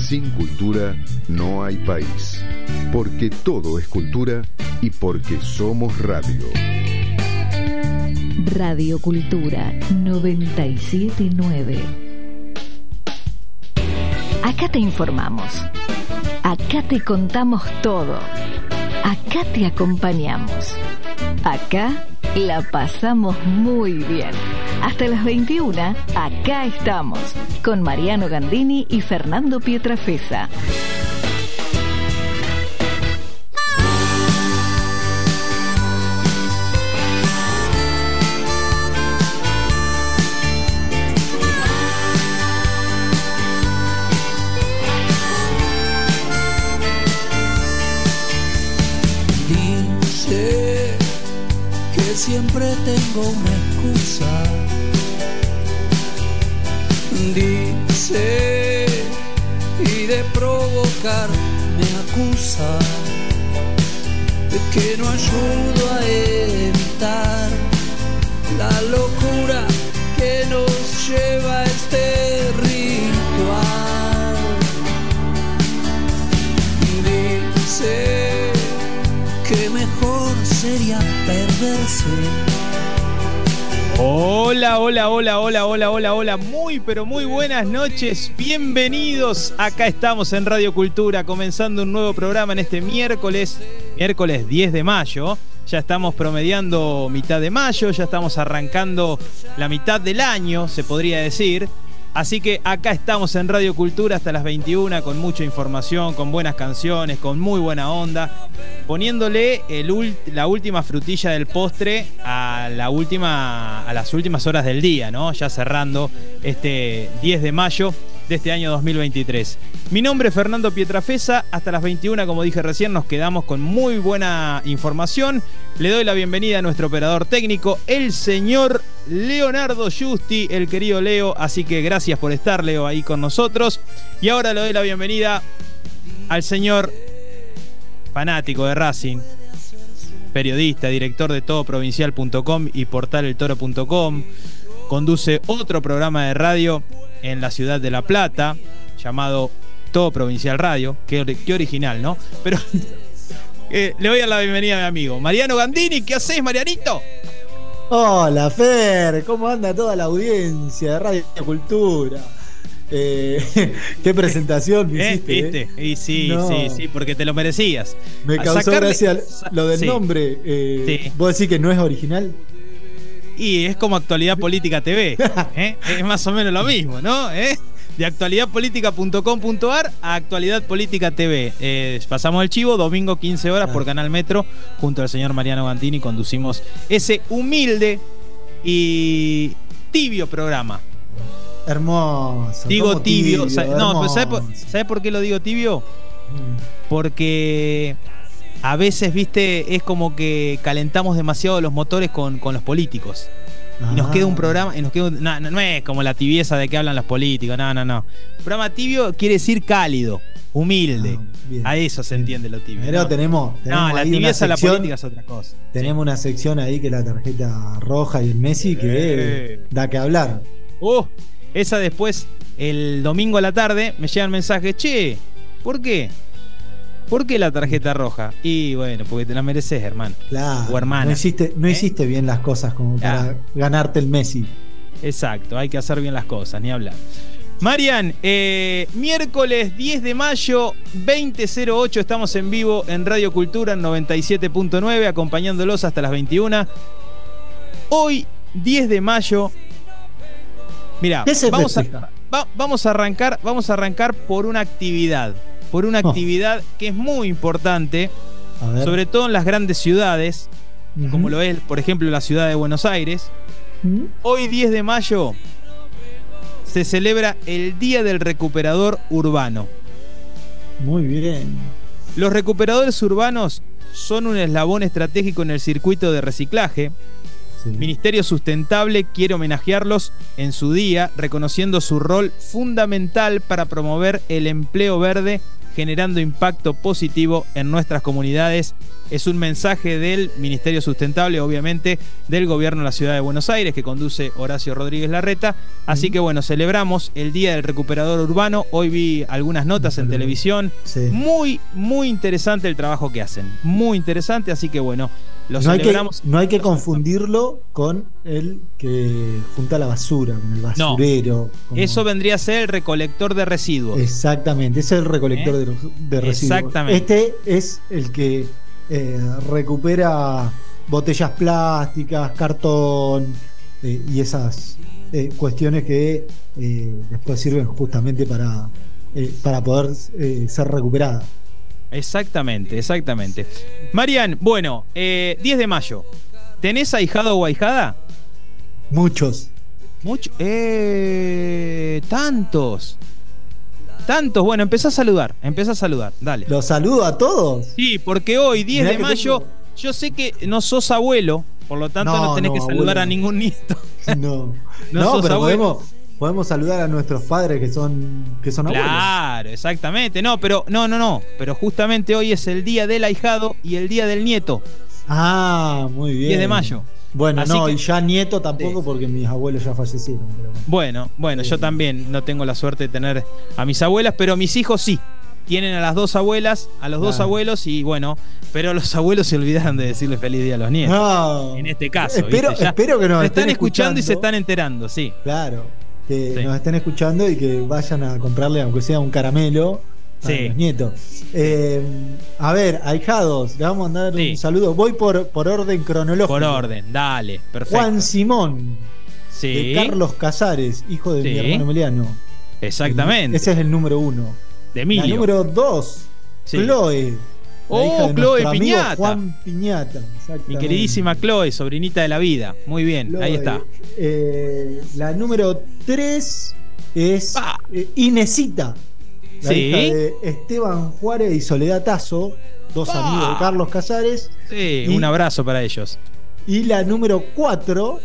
Sin cultura no hay país. Porque todo es cultura y porque somos radio. Radio Cultura 97.9. Acá te informamos. Acá te contamos todo. Acá te acompañamos. Acá la pasamos muy bien. Hasta las 21, acá estamos, con Mariano Gandini y Fernando Pietrafesa. Dice que siempre tengo una excusa. Dice, y de provocar me acusa, de que no ayudo a evitar la locura que nos lleva a este ritual. Dice que mejor sería perderse. Hola, hola, hola, hola, hola, hola, hola, muy pero muy buenas noches, bienvenidos, acá estamos en Radio Cultura, comenzando un nuevo programa en este miércoles 10 de mayo, ya estamos promediando mitad de mayo, ya estamos arrancando la mitad del año, se podría decir, así que acá estamos en Radio Cultura hasta las 21 con mucha información, con buenas canciones, con muy buena onda, poniéndole la última frutilla del postre a las últimas horas del día, ¿no? Ya cerrando este 10 de mayo de este año 2023. Mi nombre es Fernando Pietrafesa, hasta las 21, como dije recién, nos quedamos con muy buena información. Le doy la bienvenida a nuestro operador técnico, el señor Leonardo Giusti, el querido Leo, así que gracias por estar, Leo, ahí con nosotros. Y ahora le doy la bienvenida al señor fanático de Racing, periodista, director de todoprovincial.com y portaleltoro.com, conduce otro programa de radio en la ciudad de La Plata, llamado Todo Provincial Radio, qué original, ¿no? Pero le voy a dar la bienvenida a mi amigo Mariano Gandini. ¿Qué haces, Marianito? Hola, Fer, ¿cómo anda toda la audiencia de Radio Cultura? Qué presentación me hiciste, ¿viste? Y sí, no. sí, porque te lo merecías. Me causó gracia lo del nombre. Sí. ¿Vos decís que no es original? Y es como Actualidad Política TV, es más o menos lo mismo, ¿no? De actualidadpolitica.com.ar a Actualidad Política TV. Pasamos el chivo, domingo 15 horas por Canal Metro, junto al señor Mariano Gandini conducimos ese humilde y tibio programa. Hermoso. Digo tibio. No, pero ¿sabes por qué lo digo tibio? Porque a veces, viste, es como que calentamos demasiado los motores con los políticos. Y nos queda un programa, no es como la tibieza de que hablan los políticos, no. Programa tibio quiere decir cálido, humilde. A eso se entiende lo tibio. Pero tenemos la tibieza de la política es otra cosa. Tenemos una sección ahí que es la tarjeta roja y el Messi que da que hablar. Esa después, el domingo a la tarde, me llegan mensajes, che, ¿por qué? ¿Por qué la tarjeta roja? Y bueno, porque te la mereces, hermano. Claro, o hermana. No hiciste bien las cosas como para ganarte el Messi. Exacto, hay que hacer bien las cosas, ni hablar. Marian, miércoles 10 de mayo, 20:08, estamos en vivo en Radio Cultura en 97.9, acompañándolos hasta las 21. Hoy, 10 de mayo, mirá, vamos a arrancar por una actividad. Que es muy importante, sobre todo en las grandes ciudades, como lo es, por ejemplo, la ciudad de Buenos Aires. Hoy, 10 de mayo, se celebra el Día del Recuperador Urbano. Muy bien. Los recuperadores urbanos son un eslabón estratégico en el circuito de reciclaje. Sí. Ministerio Sustentable quiere homenajearlos en su día, reconociendo su rol fundamental para promover el empleo verde, generando impacto positivo en nuestras comunidades. Es un mensaje del Ministerio Sustentable, obviamente, del Gobierno de la Ciudad de Buenos Aires, que conduce Horacio Rodríguez Larreta. Así que bueno, celebramos el Día del Recuperador Urbano. Hoy vi algunas notas en televisión. Sí. Muy, muy interesante el trabajo que hacen. Muy interesante, así que bueno, lo celebramos. No hay que confundirlo con el que junta la basura, con el basurero. No, eso vendría a ser el recolector de residuos. Exactamente, ese es el recolector de residuos. Exactamente. Este es el que recupera botellas plásticas, cartón y esas cuestiones que después sirven justamente para poder ser recuperadas. Exactamente, exactamente. Marian, bueno, 10 de mayo. ¿Tenés ahijado o ahijada? Muchos. Tantos. Bueno, empezá a saludar, dale. ¿Los saludo a todos? Sí, porque hoy, 10 de mayo, yo sé que no sos abuelo, por lo tanto no tenés que saludar abuelo, a ningún nieto. No, sos pero abuelo. podemos saludar a nuestros padres que son abuelos. Claro, exactamente. No, pero justamente hoy es el día del ahijado y el día del nieto. Ah, muy bien. 10 de mayo. Bueno, Así no, que, y ya nieto tampoco, porque mis abuelos ya fallecieron. Pero bueno, yo también no tengo la suerte de tener a mis abuelas, pero mis hijos sí. Tienen a las dos abuelas, a los dos abuelos, y bueno, pero los abuelos se olvidaron de decirle feliz día a los nietos. No, en este caso. Espero que nos están escuchando y se están enterando, sí. Claro, que nos estén escuchando y que vayan a comprarle, aunque sea un caramelo, a los nietos. A ver, ahijados, le vamos a mandar un saludo. Voy por orden cronológico. Por orden, dale, perfecto. Juan Simón, de Carlos Casares, hijo de mi hermano Emiliano. Exactamente. Ese es el número 1. De Emilio. La número 2, Chloe. Chloe Piñata. Juan Piñata, mi queridísima Chloe, sobrinita de la vida. Muy bien, Chloe, ahí está. La número 3 es Inesita, la hija de Esteban Juárez y Soledad Tazo, dos amigos de Carlos Casares. Sí, un abrazo para ellos. Y la número 4,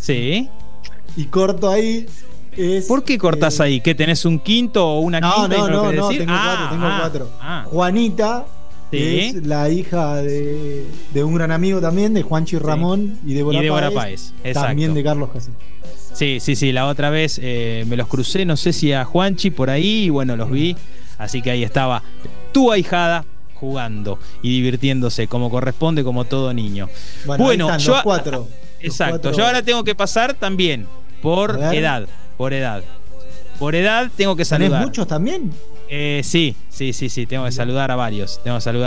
y corto ahí. ¿Por qué cortás ahí? ¿Que tenés un quinto o una quinta? No, tengo cuatro. Juanita, que es la hija de un gran amigo también, de Juanchi Ramón y Débora Páez. También de Carlos Casares. Sí, la otra vez me los crucé, no sé si a Juanchi por ahí, y bueno, los vi. Así que ahí estaba tu ahijada jugando y divirtiéndose como corresponde, como todo niño. Bueno, ahí están, los cuatro. Exacto, yo ahora tengo que pasar también por edad. Por edad tengo que saludar. ¿Tenés muchos también? Sí, tengo que saludar a varios.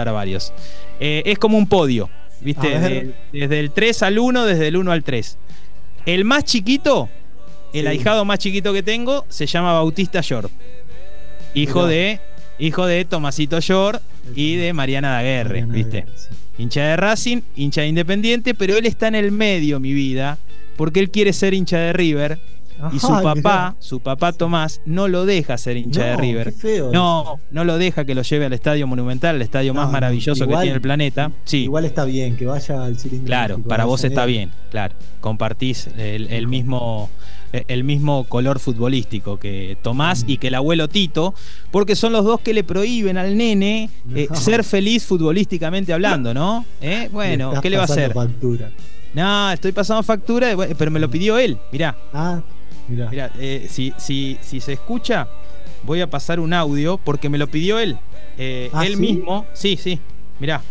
Es como un podio, ¿viste? Desde el 3 al 1, desde el 1 al 3. El más chiquito, el ahijado más chiquito que tengo, se llama Bautista Llor. Hijo de Tomasito Llor y de Mariana Daguerre, ¿viste? Hincha de Racing, hincha de Independiente, pero él está en el medio, mi vida, porque él quiere ser hincha de River. Y su papá Tomás no lo deja ser hincha de River. Qué feo. No lo deja que lo lleve al Estadio Monumental, el estadio más maravilloso que tiene el planeta. Sí. Igual está bien que vaya al cilindro. Claro, para vos está bien, claro. Compartís el mismo color futbolístico que Tomás y que el abuelo Tito, porque son los dos que le prohíben al nene ser feliz futbolísticamente hablando, ¿no? Bueno, ¿qué le va a hacer? Factura. No, estoy pasando factura, pero me lo pidió él, mirá. Mirá, si se escucha, voy a pasar un audio porque me lo pidió él. Él mismo. Sí, mirá.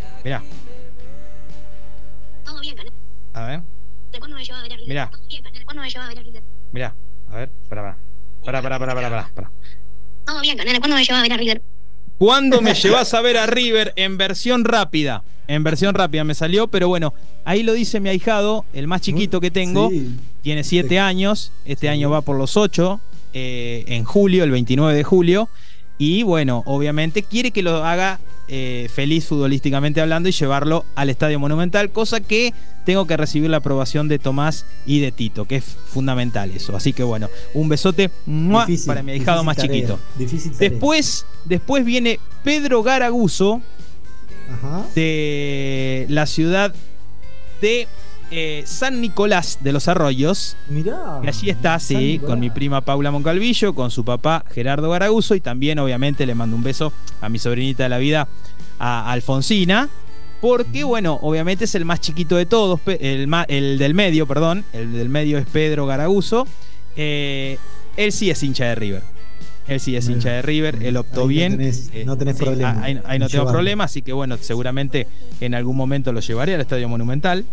Todo bien, Canel. A ver. ¿Cuándo me lleva a ver a River? Mirá. Todo bien, Canel. ¿Cuándo me lleva a ver a River? Mirá, a ver, pará. Todo bien, Canel. ¿Cuándo me lleva a ver a River? ¿Cuándo me llevas a ver a River? En versión rápida me salió, pero bueno, ahí lo dice mi ahijado, el más chiquito que tengo. Tiene 7 años, este año va por los 8, en julio, el 29 de julio. Y bueno, obviamente quiere que lo haga feliz futbolísticamente hablando y llevarlo al Estadio Monumental, cosa que tengo que recibir la aprobación de Tomás y de Tito, que es fundamental eso. Así que bueno, un besote para mi ahijado más chiquito. Después viene Pedro Garaguso, de la ciudad de San Nicolás de los Arroyos. Mirá. Que allí está, sí, con mi prima Paula Moncalvillo, con su papá Gerardo Garaguso, y también obviamente le mando un beso a mi sobrinita de la vida, a Alfonsina, porque bueno, obviamente es el más chiquito de todos, el del medio, perdón, el del medio es Pedro Garaguso. Él sí es hincha de River. Él sí es hincha de River, él optó ahí bien. No tenés sí, problema. Ahí no tengo problema, así que bueno, seguramente en algún momento lo llevaré al Estadio Monumental.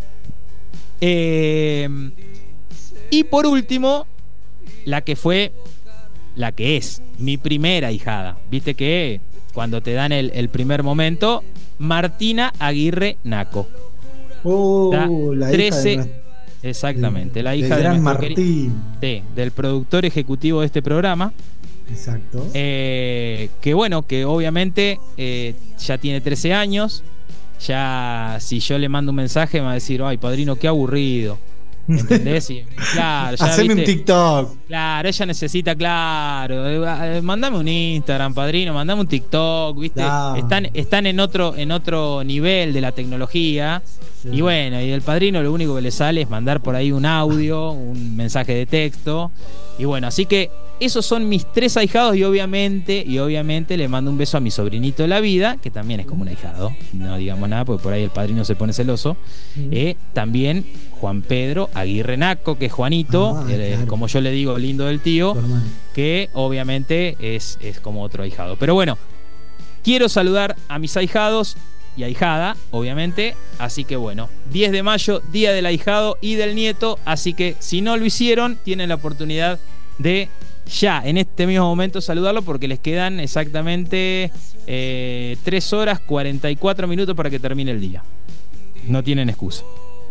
Y por último, la que es mi primera ahijada. Viste que cuando te dan el primer momento, Martina Aguirre Naco. La 13. hija Exactamente, la hija de gran nuestro Martín. del productor ejecutivo de este programa. Exacto. Que bueno, que obviamente ya tiene 13 años. Ya si yo le mando un mensaje me va a decir, ay, padrino, qué aburrido. ¿Entendés? Y, claro, ya, haceme ¿viste? un TikTok. Claro, ella necesita, claro, mandame un Instagram, padrino, mandame un TikTok, ¿viste? No. Están en otro nivel de la tecnología. Sí. Y bueno, y el padrino lo único que le sale es mandar por ahí un audio, un mensaje de texto. Y bueno, así que esos son mis 3 ahijados, y obviamente le mando un beso a mi sobrinito de la vida, que también es como un ahijado, no digamos nada porque por ahí el padrino se pone celoso. También Juan Pedro Aguirre Naco, que es Juanito, claro. Como yo le digo, lindo del tío, que obviamente es como otro ahijado. Pero bueno, quiero saludar a mis ahijados y ahijada, obviamente. Así que bueno, 10 de mayo, día del ahijado y del nieto. Así que si no lo hicieron, tienen la oportunidad de ya en este mismo momento saludarlo, porque les quedan exactamente 3 horas 44 minutos para que termine el día. No tienen excusa.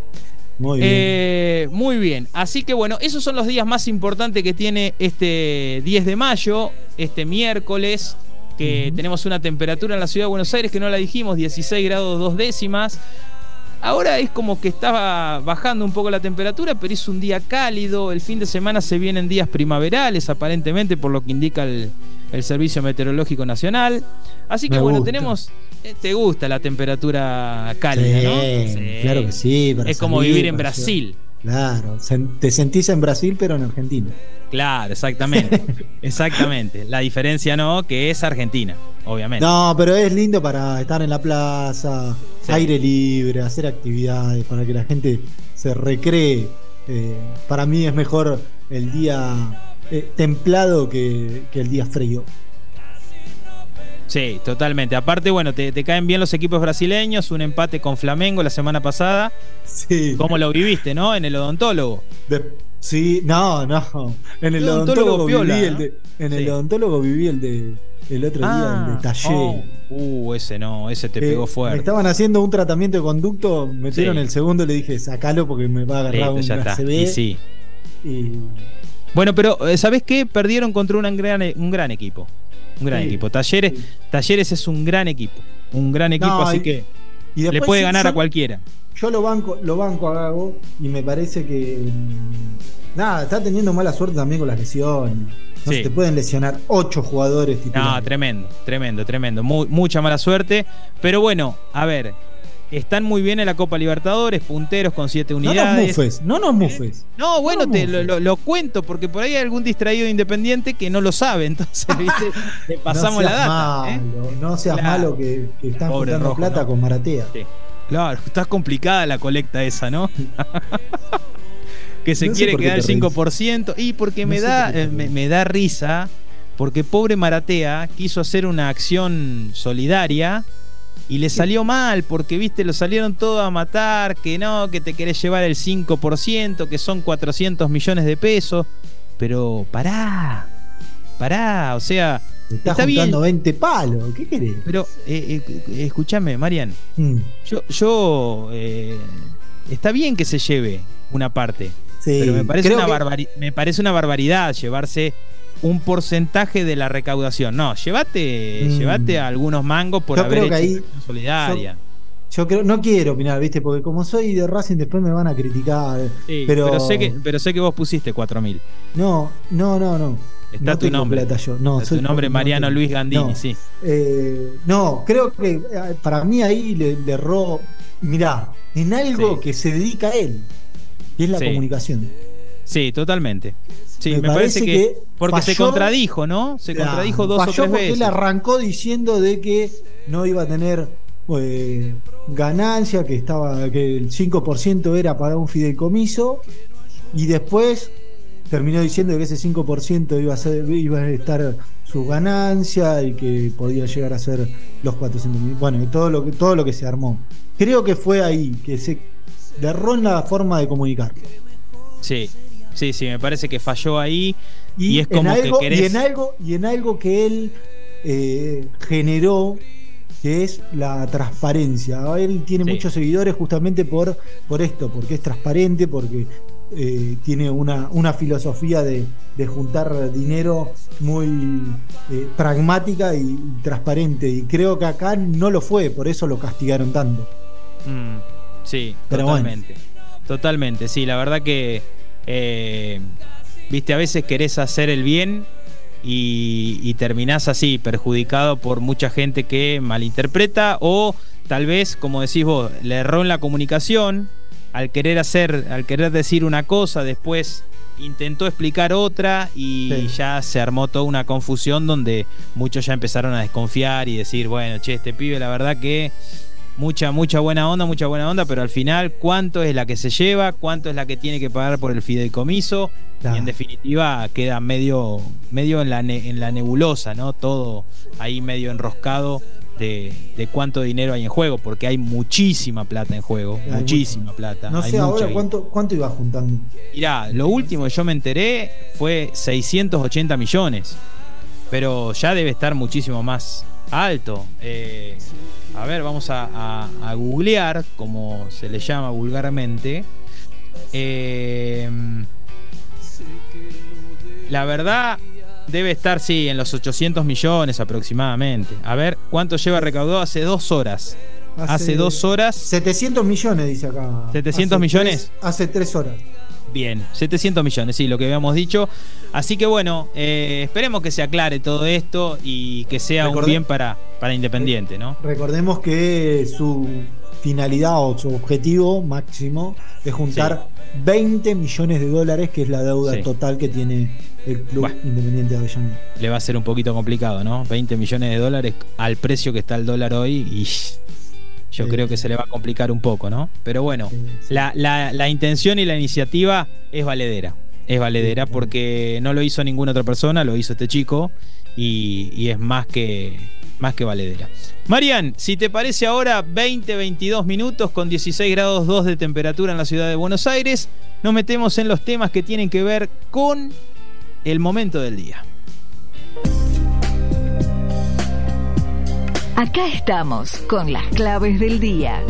Muy bien. Así que bueno, esos son los días más importantes que tiene este 10 de mayo, este miércoles, que tenemos una temperatura en la ciudad de Buenos Aires que no la dijimos, 16 grados 2 décimas. Ahora es como que estaba bajando un poco la temperatura, pero es un día cálido. El fin de semana se vienen días primaverales, aparentemente, por lo que indica el Servicio Meteorológico Nacional. Así que bueno, tenemos... ¿Te gusta la temperatura cálida, no? Sí, claro que sí. Es como vivir en Brasil. Claro, te sentís en Brasil, pero en Argentina. Claro, exactamente. Exactamente. La diferencia no, que es Argentina, obviamente. No, pero es lindo para estar en la plaza, aire libre, hacer actividades, para que la gente se recree. Para mí es mejor el día templado que el día frío. Sí, totalmente. Aparte, bueno, te caen bien los equipos brasileños. Un empate con Flamengo la semana pasada. Sí. ¿Cómo lo viviste, no? En el odontólogo. Sí, no. En el odontólogo piola, viví el odontólogo viví el otro día, el de Taller. Ese te pegó fuerte. Me estaban haciendo un tratamiento de conducto, metieron el segundo y le dije, sacalo porque me va a agarrar un ACV. Bueno, pero ¿sabés qué? Perdieron contra un gran equipo. Un gran equipo. Talleres es un gran equipo. Un gran equipo, así que le puede ganar a cualquiera. Yo lo banco a Gago, y me parece que está teniendo mala suerte también con las lesiones. No se te pueden lesionar 8 jugadores titulares. No, tremendo. Mucha mala suerte. Pero bueno, a ver, están muy bien en la Copa Libertadores, punteros con 7 unidades. No nos mufes. No, bueno, lo cuento porque por ahí hay algún distraído independiente que no lo sabe. Entonces, ¿viste? Le pasamos la data. No seas malo que están juntando plata con Maratea. Sí. Claro, está complicada la colecta esa, ¿no? Que se quiere quedar el 5%. Y porque me da risa, porque pobre Maratea quiso hacer una acción solidaria y le salió mal, porque viste, lo salieron todos a matar, que no, que te querés llevar el 5%, que son 400 millones de pesos. Pero pará, o sea, está juntando bien. 20 palos, ¿qué querés? Pero escúchame, Marian, yo está bien que se lleve una parte, pero me parece una barbaridad llevarse un porcentaje de la recaudación. No, llévate algunos mangos por haber hecho ahí, solidaria. Yo creo, no quiero opinar, ¿viste? Porque como soy de Racing después me van a criticar. Sí, pero sé que vos pusiste 4.000. No. Está tu nombre. Plata yo. No, tu nombre Mariano Luis Gandini, sí. No, creo que para mí ahí le erró mirá, en algo que se dedica a él, que es la comunicación. Sí, totalmente. Sí, me parece que porque falló, se contradijo, ¿no? Se contradijo 2 o 3 porque veces. él arrancó diciendo de que no iba a tener ganancia, que el 5% era para un fideicomiso, y después terminó diciendo que ese 5% iba a estar su ganancia y que podía llegar a ser los 400.000. Bueno, todo lo que se armó. Creo que fue ahí que se derró en la forma de comunicar. Sí, me parece que falló ahí y es como que querés... Y en algo que él generó, que es la transparencia. Él tiene muchos seguidores justamente por esto, porque es transparente, porque tiene una filosofía de juntar dinero muy pragmática y transparente, y creo que acá no lo fue, por eso lo castigaron tanto. Sí, pero totalmente. Bueno. Totalmente, sí, la verdad que viste, a veces querés hacer el bien y terminás así, perjudicado por mucha gente que malinterpreta, o tal vez, como decís vos, le erró en la comunicación. Al querer decir una cosa, después intentó explicar otra y ya se armó toda una confusión donde muchos ya empezaron a desconfiar y decir, bueno, che, este pibe la verdad que mucha buena onda, pero al final, ¿cuánto es la que se lleva? ¿Cuánto es la que tiene que pagar por el fideicomiso? Y en definitiva queda medio en la nebulosa, ¿no? Todo ahí medio enroscado de cuánto dinero hay en juego, porque hay muchísima plata en juego, muchísima plata. No sé ahora cuánto iba juntando. Mirá, lo último que yo me enteré fue 680 millones, pero ya debe estar muchísimo más alto. A ver, vamos a googlear, como se le llama vulgarmente. La verdad debe estar, sí, en los 800 millones aproximadamente. A ver, ¿cuánto lleva recaudado hace 2 horas? Hace 2 horas. 700 millones, dice acá. ¿700 millones? Hace 3 horas. Bien, 700 millones, sí, lo que habíamos dicho. Así que bueno, esperemos que se aclare todo esto y que sea un bien para Independiente, ¿no? Recordemos que su finalidad o su objetivo máximo es juntar 20 millones de dólares, que es la deuda total que tiene el club Independiente de Avellaneda. Le va a ser un poquito complicado, ¿no? 20 millones de dólares al precio que está el dólar hoy, y yo creo que se le va a complicar un poco, ¿no? Pero bueno, la intención y la iniciativa es valedera. Es valedera porque no lo hizo ninguna otra persona, lo hizo este chico, y es más que valedera. Marian, si te parece ahora, 22 minutos con 16 grados 2 de temperatura en la ciudad de Buenos Aires, nos metemos en los temas que tienen que ver con el momento del día. Acá estamos con las claves del día.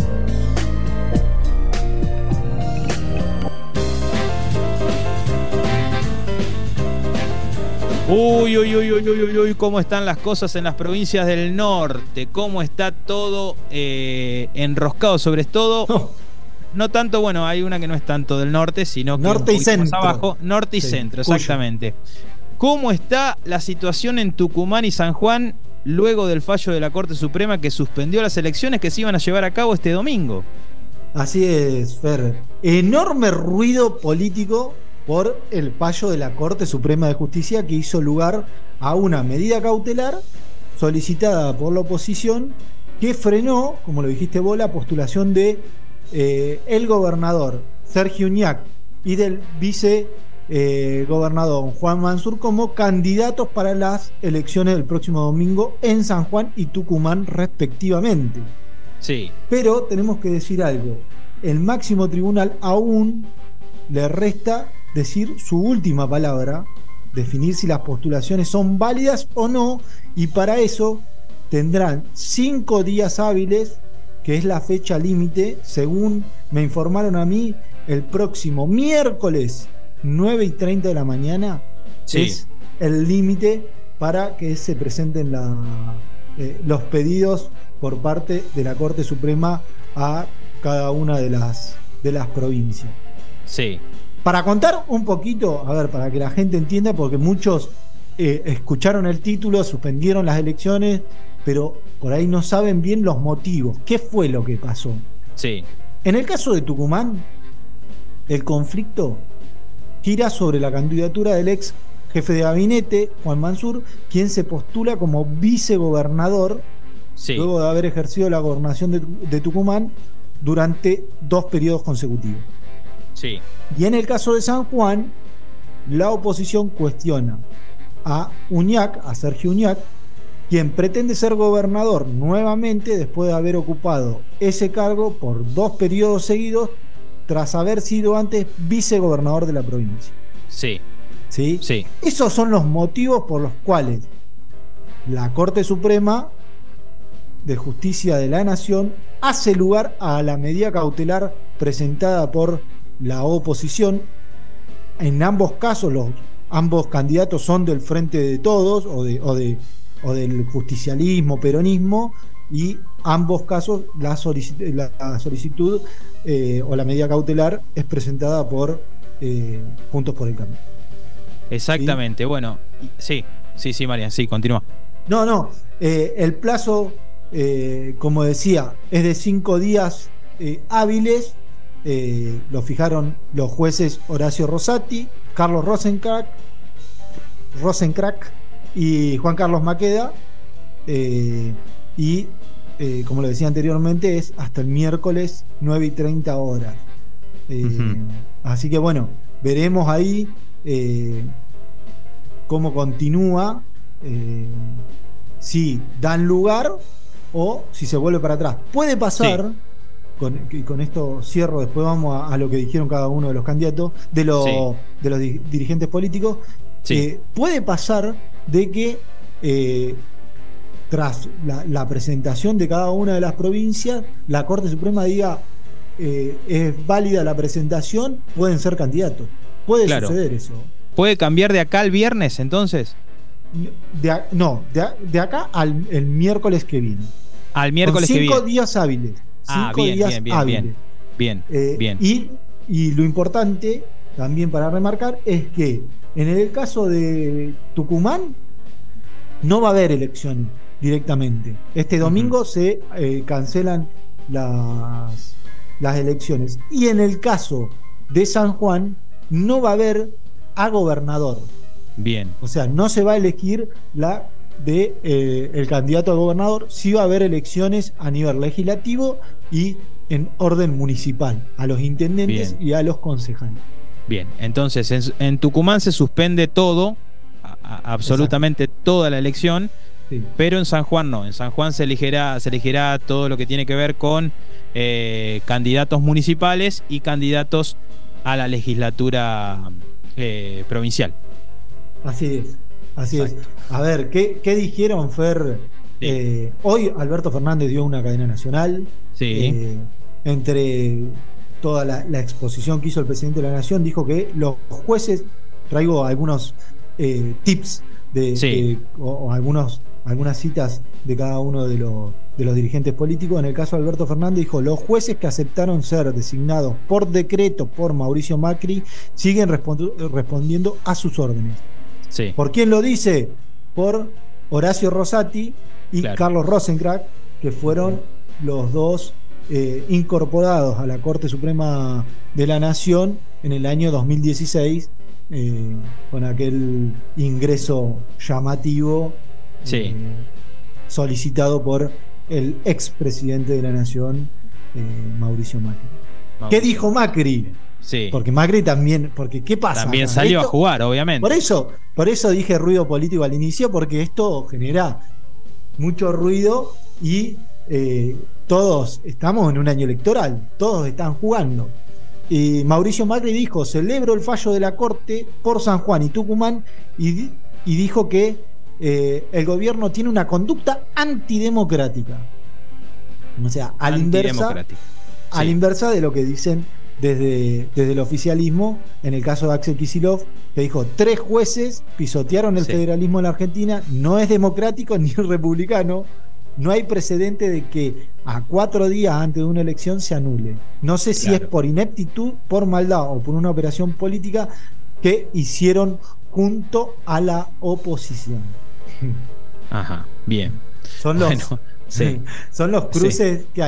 Uy, cómo están las cosas en las provincias del norte, cómo está todo enroscado, sobre todo. No tanto, bueno, hay una que no es tanto del norte, sino que norte y centro. Más abajo, norte y centro, exactamente. ¿Cómo está la situación en Tucumán y San Juan luego del fallo de la Corte Suprema que suspendió las elecciones que se iban a llevar a cabo este domingo? Así es, Fer. Enorme ruido político por el fallo de la Corte Suprema de Justicia, que hizo lugar a una medida cautelar solicitada por la oposición, que frenó, como lo dijiste vos, la postulación de el gobernador Sergio Uñac y del vicegobernador Juan Mansur como candidatos para las elecciones del próximo domingo en San Juan y Tucumán respectivamente. Sí. Pero tenemos que decir algo: el máximo tribunal aún le resta decir su última palabra, definir si las postulaciones son válidas o no, y para eso tendrán 5 días hábiles, que es la fecha límite, según me informaron a mí, el próximo miércoles 9:30 de la mañana es el límite para que se presenten los pedidos por parte de la Corte Suprema a cada una de las provincias. Sí. Para contar un poquito, a ver, para que la gente entienda, porque muchos escucharon el título, suspendieron las elecciones, pero por ahí no saben bien los motivos. ¿Qué fue lo que pasó? Sí. En el caso de Tucumán, el conflicto gira sobre la candidatura del ex jefe de gabinete, Juan Mansur, quien se postula como vicegobernador, Sí. luego de haber ejercido la gobernación de Tucumán durante 2 periodos consecutivos. Sí. Y en el caso de San Juan, la oposición cuestiona a Uñac, a Sergio Uñac, quien pretende ser gobernador nuevamente después de haber ocupado ese cargo por 2 periodos seguidos, tras haber sido antes vicegobernador de la provincia. Sí. ¿Sí? Sí. Esos son los motivos por los cuales la Corte Suprema de Justicia de la Nación hace lugar a la medida cautelar presentada por la oposición. En ambos casos, ambos candidatos son del Frente de Todos o del justicialismo, peronismo, y ambos casos la solicitud o la medida cautelar es presentada por Juntos por el Cambio. Exactamente. ¿Sí? Bueno, sí, Marian, sí, continúa. No, el plazo, como decía, es de 5 días hábiles. Lo fijaron los jueces Horacio Rosati, Carlos Rosencrack y Juan Carlos Maqueda, y como lo decía anteriormente, es hasta el miércoles 9:30 horas. Así que bueno, veremos ahí cómo continúa, si dan lugar o si se vuelve para atrás. Puede pasar, con esto cierro, después vamos a lo que dijeron cada uno de los candidatos, de los dirigentes políticos. Puede pasar de que tras la presentación de cada una de las provincias, la Corte Suprema diga es válida la presentación, pueden ser candidatos. Puede suceder eso. ¿Puede cambiar de acá al viernes entonces? De acá el miércoles que viene. Al miércoles que viene. 5 días hábiles. Bien. Y lo importante también para remarcar es que en el caso de Tucumán no va a haber elecciones directamente. Este domingo se cancelan las elecciones. Y en el caso de San Juan no va a haber a gobernador. Bien. O sea, no se va a elegir el candidato a gobernador. Sí va a haber elecciones a nivel legislativo y en orden municipal, a los intendentes y a los concejales. Bien, entonces en Tucumán se suspende todo, absolutamente toda la elección, pero en San Juan no. En San Juan se elegirá todo lo que tiene que ver con candidatos municipales y candidatos a la legislatura provincial. Así es. A ver, ¿qué dijeron, Fer? Hoy Alberto Fernández dio una cadena nacional. Entre toda la exposición que hizo el presidente de la Nación, dijo que los jueces, traigo algunos tips o algunas citas de cada uno de los dirigentes políticos. En el caso de Alberto Fernández dijo: los jueces que aceptaron ser designados por decreto por Mauricio Macri siguen respondiendo a sus órdenes. ¿Por quién lo dice? Por Horacio Rosati y Carlos Rosencrack, que fueron los dos incorporados a la Corte Suprema de la Nación en el año 2016, con aquel ingreso llamativo solicitado por el expresidente de la Nación, Mauricio Macri. ¿Qué dijo Macri? Porque Macri también, porque ¿qué pasa? También salió a jugar, obviamente. Por eso dije ruido político al inicio, porque esto genera mucho ruido y todos estamos en un año electoral, todos están jugando. Y Mauricio Macri dijo: celebro el fallo de la Corte por San Juan y Tucumán, y dijo que el gobierno tiene una conducta antidemocrática. O sea, a la inversa de lo que dicen desde el oficialismo, en el caso de Axel Kicillof, que dijo: 3 jueces pisotearon el federalismo en la Argentina, no es democrático ni republicano, no hay precedente de que a 4 días antes de una elección se anule. No sé si es por ineptitud, por maldad o por una operación política que hicieron junto a la oposición. Ajá, bien. Son los cruces que hay.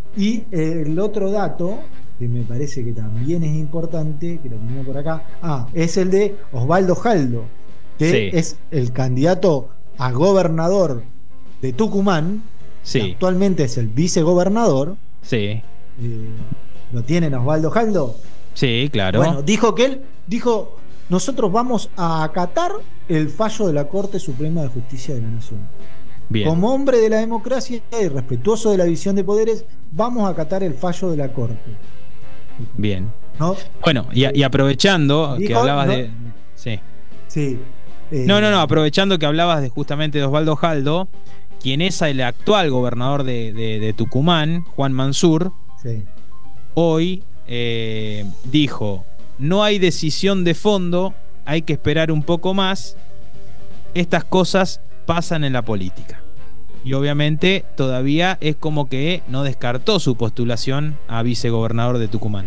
Y el otro dato, que me parece que también es importante, que lo tenía por acá, es el de Osvaldo Jaldo, que es el candidato a gobernador de Tucumán, que actualmente es el vicegobernador. Sí. ¿Lo tienen a Osvaldo Jaldo? Sí, claro. Bueno, dijo, nosotros vamos a acatar el fallo de la Corte Suprema de Justicia de la Nación. Bien. Como hombre de la democracia y respetuoso de la división de poderes, vamos a acatar el fallo de la Corte. Bien. ¿No? Bueno, y aprovechando que hablabas de... Sí. Sí. No, aprovechando que hablabas justamente de Osvaldo Jaldo, quien es el actual gobernador de Tucumán, Juan Mansur, hoy dijo: no hay decisión de fondo, hay que esperar un poco más, estas cosas pasan en la política. Y obviamente todavía es como que no descartó su postulación a vicegobernador de Tucumán.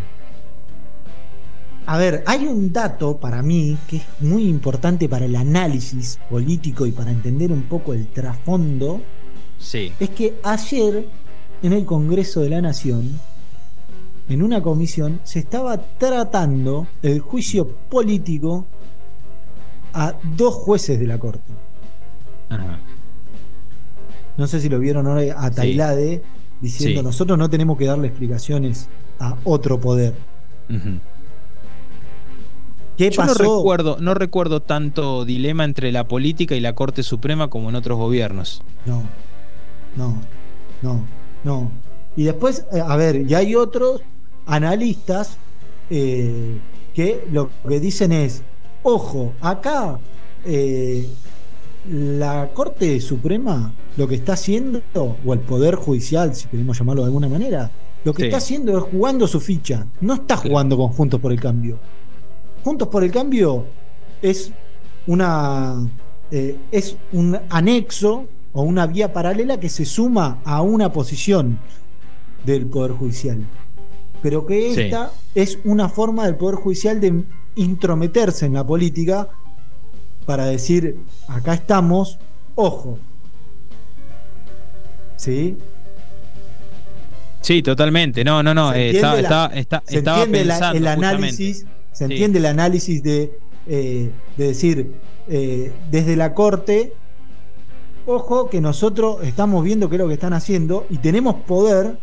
A ver, hay un dato para mí que es muy importante para el análisis político y para entender un poco el trasfondo. Sí. Es que ayer en el Congreso de la Nación, en una comisión, se estaba tratando el juicio político a 2 jueces de la Corte. Ajá. No sé si lo vieron ahora a Tailade diciendo: nosotros no tenemos que darle explicaciones a otro poder. Uh-huh. ¿Qué pasó? No recuerdo tanto dilema entre la política y la Corte Suprema como en otros gobiernos. No. Y después, a ver, ya hay otros analistas que lo que dicen es: ojo, acá la Corte Suprema lo que está haciendo, o el Poder Judicial, si queremos llamarlo de alguna manera, lo que está haciendo es jugando su ficha. No está jugando con Juntos por el Cambio. Juntos por el Cambio es un anexo o una vía paralela que se suma a una posición del Poder Judicial. Pero que esta es una forma del Poder Judicial de intrometerse en la política para decir: acá estamos, ojo. ¿Sí? Sí, totalmente. No. Estaba pensando el análisis. Se entiende el análisis de decir desde la Corte: ojo, que nosotros estamos viendo qué es lo que están haciendo y tenemos poder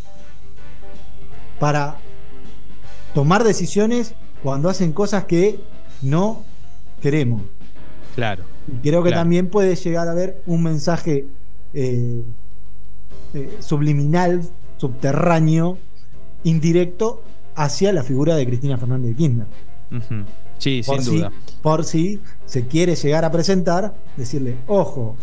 para tomar decisiones cuando hacen cosas que no queremos. Claro. Y creo que también puede llegar a haber un mensaje subliminal, subterráneo, indirecto hacia la figura de Cristina Fernández de Kirchner. Uh-huh. Sí, sin duda. Por si se quiere llegar a presentar, decirle: ojo,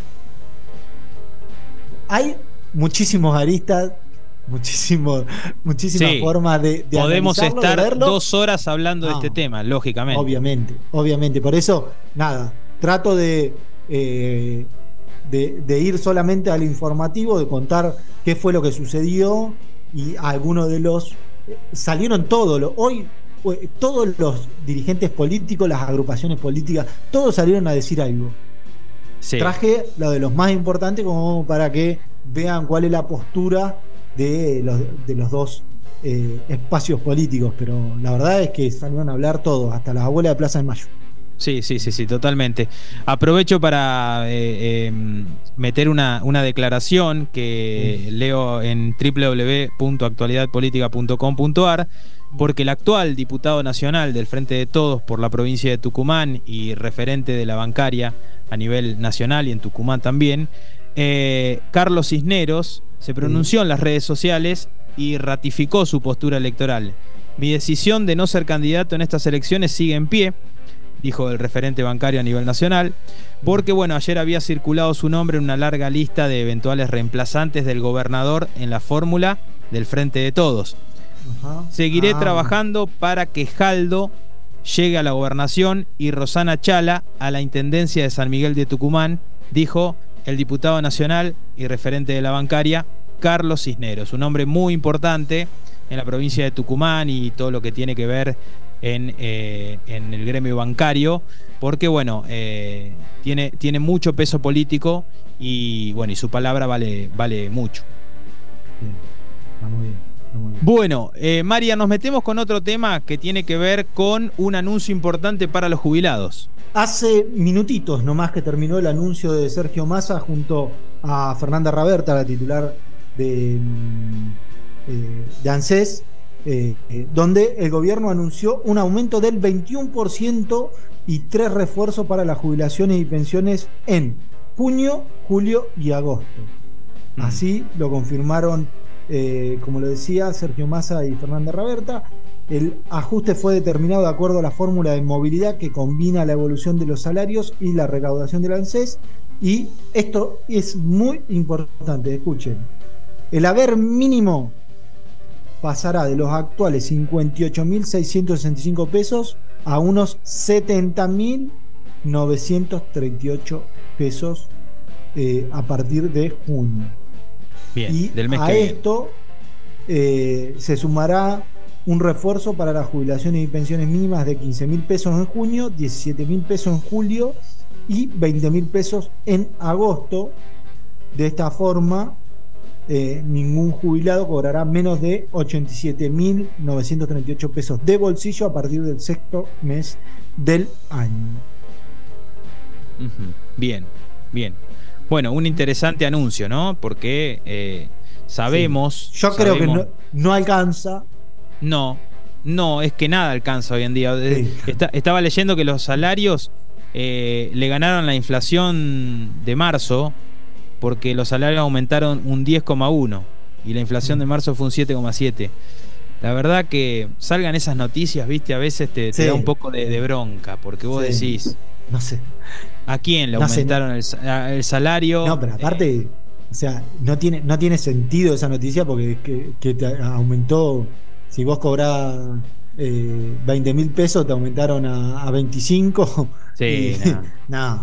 hay muchísimos aristas, muchísimas formas de podemos estar de 2 horas hablando de este tema, lógicamente. Obviamente. Por eso, trato de ir solamente al informativo, de contar qué fue lo que sucedió, y algunos de los salieron hoy todos los dirigentes políticos, las agrupaciones políticas, todos salieron a decir algo. Traje lo de los más importantes como para que vean cuál es la postura de los dos espacios políticos, pero la verdad es que salieron a hablar todos, hasta las abuelas de Plaza de Mayo. Sí, totalmente. Aprovecho para meter una declaración que leo en www.actualidadpolitica.com.ar, porque el actual diputado nacional del Frente de Todos por la provincia de Tucumán y referente de la bancaria a nivel nacional y en Tucumán también, Carlos Cisneros, se pronunció en las redes sociales y ratificó su postura electoral. Mi decisión de no ser candidato en estas elecciones sigue en pie, dijo el referente bancario a nivel nacional, porque ayer había circulado su nombre en una larga lista de eventuales reemplazantes del gobernador en la fórmula del Frente de Todos. Seguiré trabajando para que Jaldo llegue a la gobernación y Rosana Chala a la intendencia de San Miguel de Tucumán, dijo el diputado nacional y referente de la bancaria Carlos Cisneros, un hombre muy importante en la provincia de Tucumán y todo lo que tiene que ver en el gremio bancario, porque tiene mucho peso político y su palabra vale mucho. Está muy bien. Bueno, María, nos metemos con otro tema que tiene que ver con un anuncio importante para los jubilados. Hace minutitos nomás que terminó el anuncio de Sergio Massa junto a Fernanda Raberta, la titular de ANSES, donde el gobierno anunció un aumento del 21% y 3 refuerzos para las jubilaciones y pensiones en junio, julio y agosto. Así lo confirmaron, como lo decía, Sergio Massa y Fernanda Raberta. El ajuste fue determinado de acuerdo a la fórmula de movilidad que combina la evolución de los salarios y la recaudación del ANSES. Y esto es muy importante, escuchen. El haber mínimo pasará de los actuales 58.665 pesos a unos 70.938 pesos a partir de junio. Bien, y del mes a que esto se sumará un refuerzo para las jubilaciones y pensiones mínimas de 15.000 pesos en junio, 17.000 pesos en julio y 20.000 pesos en agosto. De esta forma, ningún jubilado cobrará menos de 87.938 pesos de bolsillo a partir del sexto mes del año. Bien, bien. Bueno, un interesante anuncio, ¿no? Porque sabemos... Sí. Yo creo que no alcanza. No, es que nada alcanza hoy en día. Sí. Estaba leyendo que los salarios le ganaron la inflación de marzo, porque los salarios aumentaron un 10,1 y la inflación de marzo fue un 7,7. La verdad que salgan esas noticias, viste, a veces te da un poco de bronca, porque vos decís, no sé, ¿a quién le aumentaron el salario? No, pero aparte, o sea, no tiene sentido esa noticia, porque que te aumentó, si vos cobrás 20.000 pesos, te aumentaron a 25. Sí, no.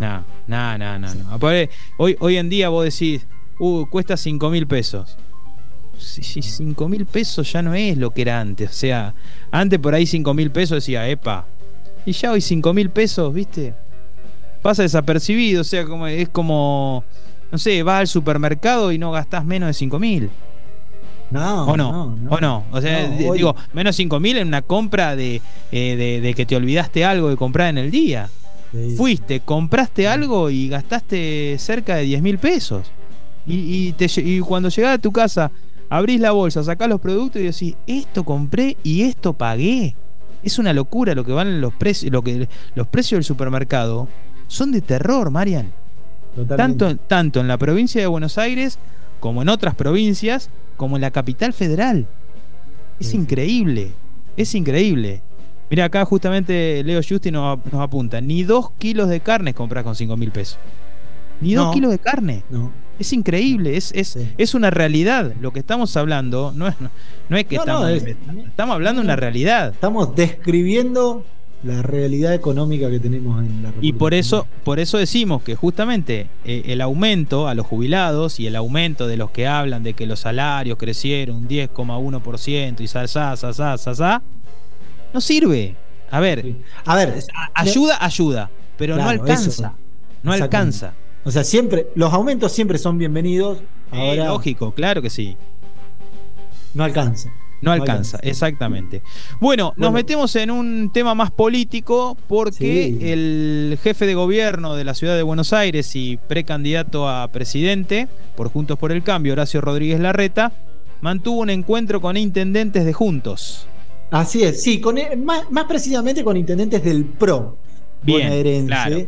Hoy en día vos decís, cuesta 5.000 pesos. Sí, 5.000 pesos ya no es lo que era antes. O sea, antes por ahí 5.000 pesos decía, epa. Y ya hoy 5.000 pesos, ¿viste? Pasa desapercibido. O sea, es como, no sé, vas al supermercado y no gastás menos de 5.000. No. O sea, digo, menos 5.000 en una compra de que te olvidaste algo de comprar en el día. Sí. Fuiste, compraste algo y gastaste cerca de 10.000 pesos. Y cuando llegás a tu casa, abrís la bolsa, sacás los productos y decís, esto compré y esto pagué. Es una locura lo que valen los precios. Los precios del supermercado son de terror, Marian. Tanto en la provincia de Buenos Aires como en otras provincias, como en la capital federal. Es increíble. Mira, acá justamente Leo Justi nos apunta, ni 2 kilos de carne compras con 5.000 pesos. Ni 2 kilos de carne. No. Es increíble, es una realidad. Lo que estamos hablando no es que estamos hablando de una realidad. Estamos describiendo la realidad económica que tenemos en la República. Y por eso decimos que justamente el aumento a los jubilados y el aumento de los que hablan de que los salarios crecieron un 10,1% y no sirve. A ver, ayuda, pero claro, no alcanza. No alcanza. O sea, siempre los aumentos siempre son bienvenidos. Ahora, lógico, claro que sí. No alcanza. No alcanza, exactamente. Bueno, nos metemos en un tema más político, porque el jefe de gobierno de la ciudad de Buenos Aires y precandidato a presidente por Juntos por el Cambio, Horacio Rodríguez Larreta, mantuvo un encuentro con intendentes de Juntos. Así es, sí, más precisamente con intendentes del PRO bonaerense. Claro.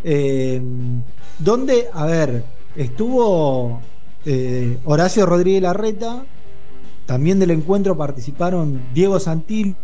Donde, a ver, estuvo Horacio Rodríguez Larreta. También del encuentro participaron Diego Santilli,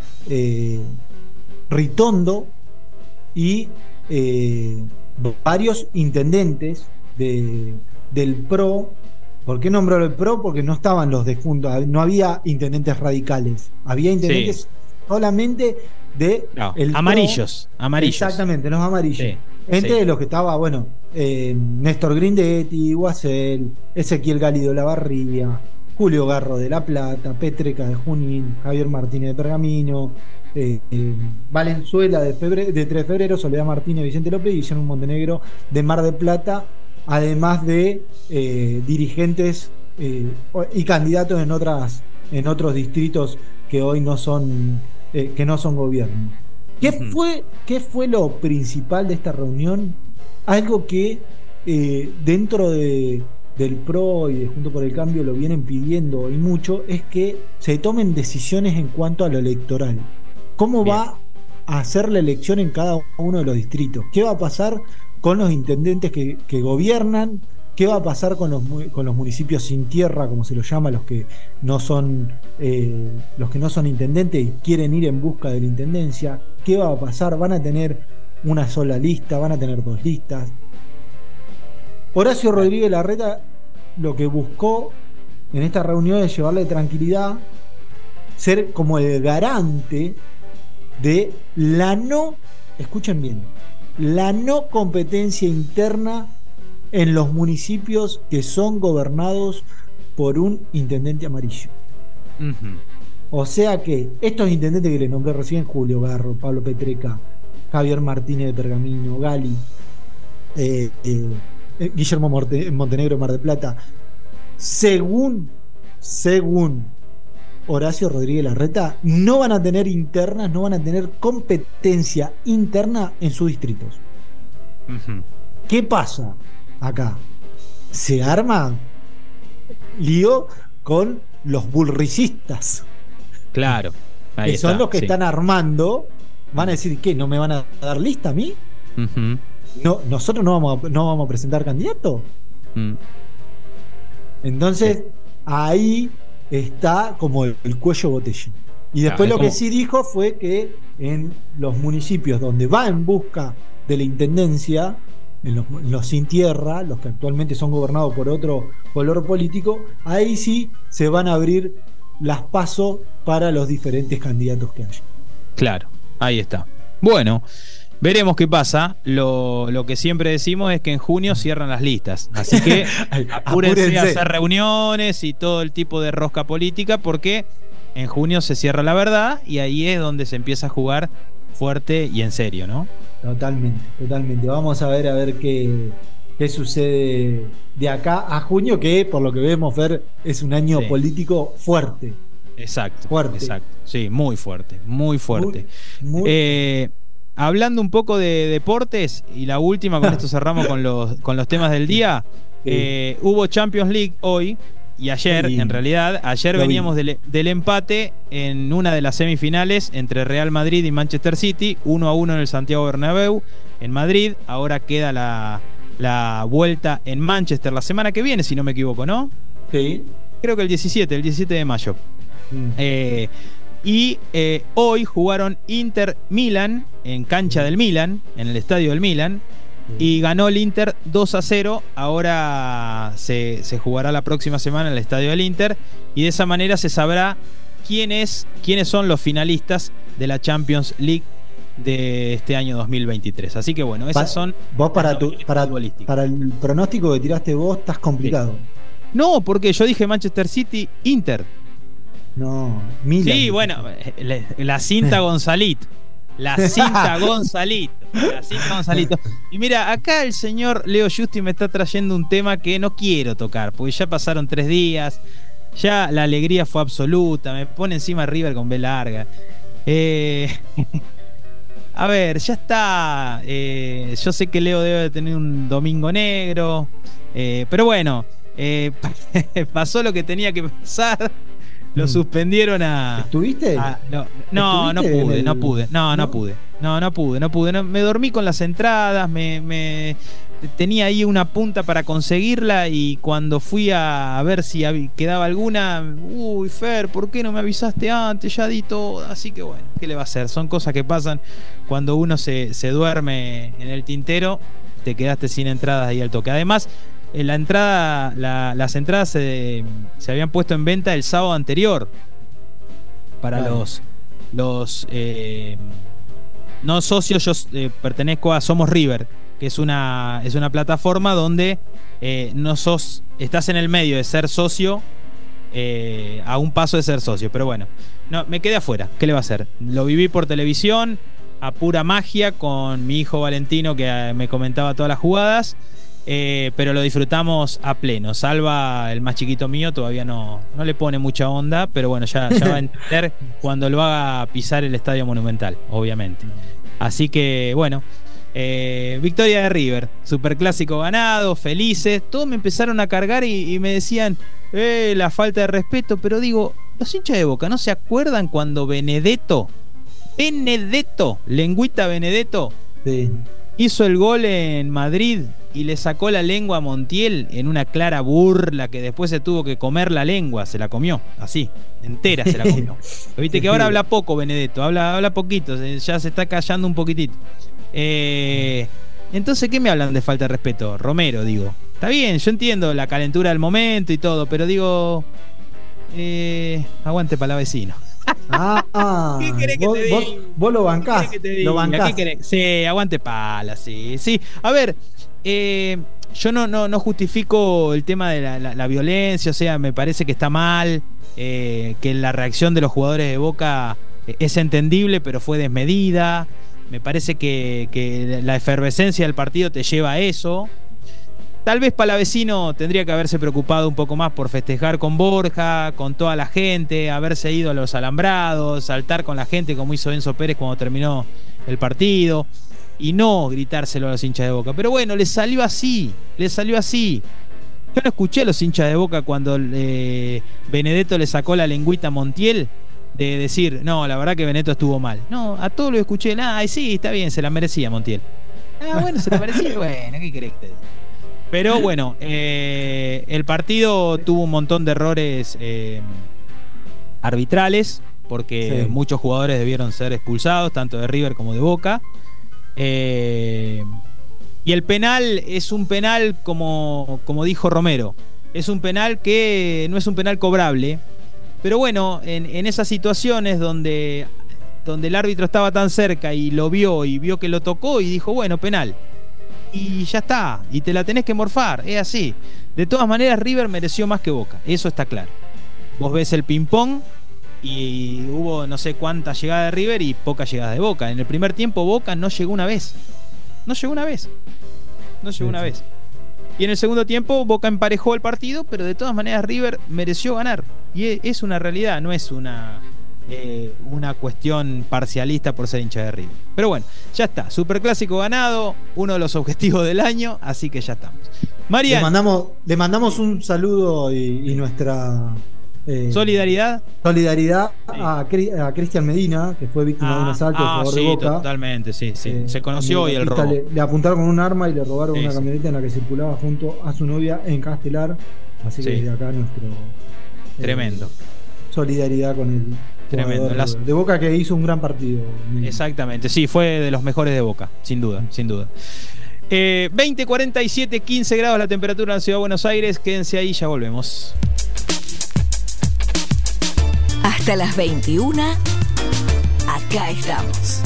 Ritondo y varios intendentes del PRO. ¿Por qué nombró el PRO? Porque no estaban los de Juntos, no había intendentes radicales, había intendentes solamente de el amarillos. Exactamente, los amarillos. Entre los que estaba, Néstor Grindetti, Guasel, Ezequiel Gálido Lavarría, Julio Garro de La Plata, Petreca de Junín, Javier Martínez de Pergamino, Valenzuela de 3 de febrero, Soledad Martínez, Vicente López y Guillermo Montenegro de Mar del Plata, además de dirigentes y candidatos en otros distritos que hoy no son gobierno. ¿Qué fue lo principal de esta reunión? Algo que dentro del PRO y de Juntos por el Cambio lo vienen pidiendo y mucho, es que se tomen decisiones en cuanto a lo electoral. ¿Cómo va a ser la elección en cada uno de los distritos? ¿Qué va a pasar con los intendentes que gobiernan? ¿Qué va a pasar con los municipios sin tierra, como se los llama, los que no son intendentes y quieren ir en busca de la intendencia? ¿Qué va a pasar? ¿Van a tener una sola lista? ¿Van a tener dos listas? Horacio Rodríguez Larreta lo que buscó en esta reunión es llevarle tranquilidad, ser como el garante de escuchen bien, la no competencia interna en los municipios que son gobernados por un intendente amarillo. O sea que estos intendentes que les nombré recién, Julio Garro, Pablo Petreca, Javier Martínez de Pergamino, Gali, Guillermo Montenegro de Mar del Plata, según Horacio Rodríguez Larreta, no van a tener internas, no van a tener competencia interna en sus distritos. ¿Qué pasa acá? Se arma lío con los bullricistas. Claro. Que son los que están armando. Van a decir, ¿qué? ¿No me van a dar lista a mí? No, nosotros no vamos a presentar candidato. Entonces, ahí está como el cuello botella. Y después lo que sí dijo fue que en los municipios donde va en busca de la intendencia, en los sin tierra, los que actualmente son gobernados por otro color político, ahí sí se van a abrir las PASO para los diferentes candidatos que haya. Claro, ahí está. Bueno, veremos qué pasa. Lo que siempre decimos es que en junio cierran las listas. Así que apúrense a hacer reuniones y todo el tipo de rosca política, porque en junio se cierra la verdad y ahí es donde se empieza a jugar fuerte y en serio, ¿no? Totalmente. Vamos a ver qué sucede de acá a junio, que por lo que vemos, Fer, es un año político fuerte. Exacto. Sí, muy fuerte. Muy, hablando un poco de deportes, y la última, con esto cerramos con los temas del día. Hubo Champions League hoy y ayer, en realidad. Ayer veníamos del empate en una de las semifinales entre Real Madrid y Manchester City, 1-1 en el Santiago Bernabéu, en Madrid. Ahora queda la vuelta en Manchester la semana que viene, si no me equivoco, ¿no? Sí. Creo que el 17 de mayo. Hoy jugaron Inter-Milan en cancha del Milan, en el estadio del Milan, y ganó el Inter 2-0. Ahora se jugará la próxima semana en el estadio del Inter, y de esa manera se sabrá quiénes son los finalistas de la Champions League de este año 2023. Así que bueno, esas son. Vos para el pronóstico que tiraste vos estás complicado. No, porque yo dije Manchester City, Inter. No, Milan. Sí, bueno, la cinta Gonzalito. La cinta Gonzalito. Y mira, acá el señor Leo Justi me está trayendo un tema que no quiero tocar, porque ya pasaron 3 días, ya la alegría fue absoluta, me pone encima River con B larga. A ver, ya está. Yo sé que Leo debe de tener un domingo negro, pero bueno, pasó lo que tenía que pasar. Lo suspendieron a. ¿Estuviste? No pude. Me dormí con las entradas, tenía ahí una punta para conseguirla, y cuando fui a ver si quedaba alguna, Fer, ¿por qué no me avisaste antes? Ya di todo. Así que bueno, ¿qué le va a hacer? Son cosas que pasan cuando uno se duerme en el tintero. Te quedaste sin entradas ahí al toque. Además, las entradas se habían puesto en venta el sábado anterior para los no socios. Yo pertenezco a Somos River, que es una plataforma donde estás en el medio de ser socio, a un paso de ser socio. Pero bueno, no, me quedé afuera. ¿Qué le va a hacer? Lo viví por televisión a pura magia con mi hijo Valentino, que me comentaba todas las jugadas. pero lo disfrutamos a pleno. Salva el más chiquito mío, todavía no le pone mucha onda, pero bueno, ya va a entender cuando lo haga pisar el Estadio Monumental, obviamente. Así que bueno, victoria de River, superclásico ganado, felices. Todos me empezaron a cargar y me decían la falta de respeto, pero digo, los hinchas de Boca ¿no se acuerdan cuando Benedetto, Lengüita Benedetto, sí, hizo el gol en Madrid y le sacó la lengua a Montiel en una clara burla que después se tuvo que comer la lengua? Se la comió, así, entera se la comió. Viste que ahora habla poco Benedetto, habla poquito, ya se está callando un poquitito. Entonces, ¿qué me hablan de falta de respeto? Romero, digo. Está bien, yo entiendo la calentura del momento y todo, pero digo, aguante Palavecino. ¿Qué querés que te diga? Vos lo bancás. Lo bancás. Sí, aguante Pala, sí. A ver, yo no justifico el tema de la violencia, o sea, me parece que está mal, que la reacción de los jugadores de Boca es entendible, pero fue desmedida. Me parece que la efervescencia del partido te lleva a eso. Tal vez Palavecino tendría que haberse preocupado un poco más por festejar con Borja, con toda la gente, haberse ido a los alambrados, saltar con la gente como hizo Enzo Pérez cuando terminó el partido, y no gritárselo a los hinchas de Boca. Pero bueno, le salió así. Yo no escuché a los hinchas de Boca cuando Benedetto le sacó la lengüita a Montiel de decir, no, la verdad que Benedetto estuvo mal. No, a todos lo escuché, sí, está bien, se la merecía Montiel. Bueno, se la merecía, bueno, ¿qué querés que te diga? Pero bueno, el partido tuvo un montón de errores arbitrales, porque sí, muchos jugadores debieron ser expulsados, tanto de River como de Boca. Y el penal es un penal, como dijo Romero, es un penal que no es un penal cobrable. Pero bueno, en esas situaciones donde el árbitro estaba tan cerca y lo vio que lo tocó y dijo, bueno, penal. Y ya está, y te la tenés que morfar, es así. De todas maneras, River mereció más que Boca, eso está claro. Vos ves el ping-pong y hubo no sé cuántas llegadas de River y pocas llegadas de Boca. En el primer tiempo Boca no llegó una vez. Y en el segundo tiempo Boca emparejó el partido, pero de todas maneras River mereció ganar. Y es una realidad, no es una cuestión parcialista por ser hincha de River. Pero bueno, ya está, superclásico ganado, uno de los objetivos del año, así que ya estamos. Marian, le mandamos un saludo y nuestra solidaridad sí, a Cristian Medina, que fue víctima de un asalto, jugador de Boca. Totalmente, sí. Se conoció hoy el robo. Le apuntaron con un arma y le robaron una camioneta en la que circulaba junto a su novia en Castelar. Así que desde acá nuestro tremendo solidaridad con él. Tremendo. De Boca, que hizo un gran partido. Exactamente, sí, fue de los mejores de Boca, sin duda. 20:47, 15 grados la temperatura en la Ciudad de Buenos Aires. Quédense ahí, ya volvemos. Hasta las 21, acá estamos.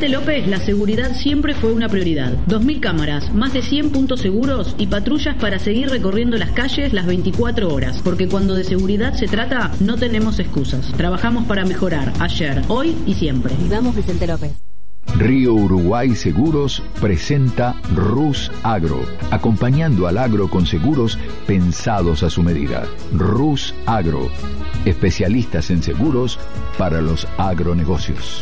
Vicente López, la seguridad siempre fue una prioridad. 2.000 cámaras, más de 100 puntos seguros y patrullas para seguir recorriendo las calles las 24 horas. Porque cuando de seguridad se trata, no tenemos excusas. Trabajamos para mejorar ayer, hoy y siempre. Vivamos Vicente López. Río Uruguay Seguros presenta Rus Agro, acompañando al agro con seguros pensados a su medida. Rus Agro, especialistas en seguros para los agronegocios.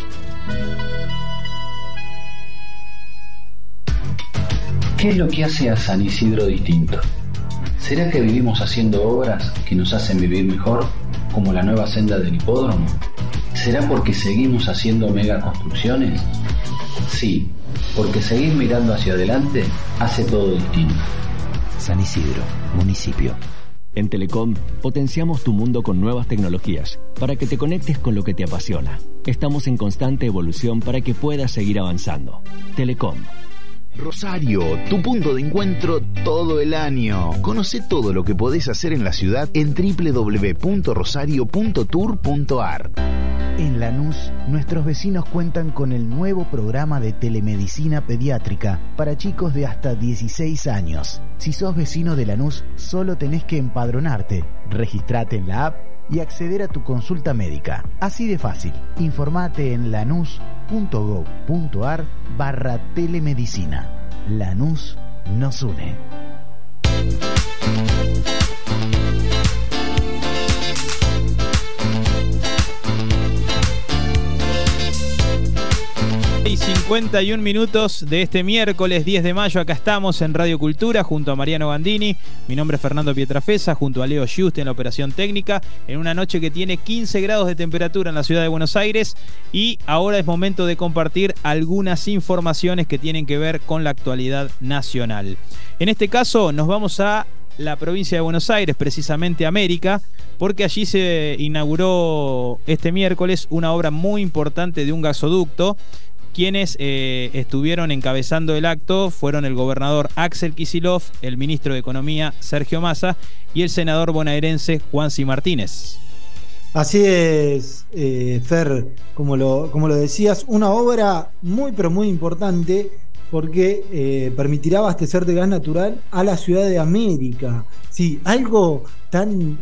¿Qué es lo que hace a San Isidro distinto? ¿Será que vivimos haciendo obras que nos hacen vivir mejor, como la nueva senda del hipódromo? ¿Será porque seguimos haciendo megaconstrucciones? Sí, porque seguir mirando hacia adelante hace todo distinto. San Isidro, municipio. En Telecom potenciamos tu mundo con nuevas tecnologías para que te conectes con lo que te apasiona. Estamos en constante evolución para que puedas seguir avanzando. Telecom. Rosario, tu punto de encuentro todo el año. Conoce todo lo que podés hacer en la ciudad en www.rosario.tour.ar. En Lanús, nuestros vecinos cuentan con el nuevo programa de telemedicina pediátrica para chicos de hasta 16 años. Si sos vecino de Lanús, solo tenés que empadronarte, registrate en la app y acceder a tu consulta médica. Así de fácil. Informate en lanús.gov.ar/telemedicina. Lanús nos une. Y 51 minutos de este miércoles 10 de mayo, acá estamos en Radio Cultura junto a Mariano Gandini. Mi nombre es Fernando Pietrafesa, junto a Leo Giuste en la operación técnica, en una noche que tiene 15 grados de temperatura en la ciudad de Buenos Aires. Y ahora es momento de compartir algunas informaciones que tienen que ver con la actualidad nacional. En este caso nos vamos a la provincia de Buenos Aires, precisamente América, porque allí se inauguró este miércoles una obra muy importante de un gasoducto. Quienes estuvieron encabezando el acto fueron el gobernador Axel Kicillof, el ministro de Economía Sergio Massa y el senador bonaerense Juancy Martínez. Así es, Fer, como lo decías, una obra muy pero muy importante porque permitirá abastecer de gas natural a la ciudad de América. Sí, algo tan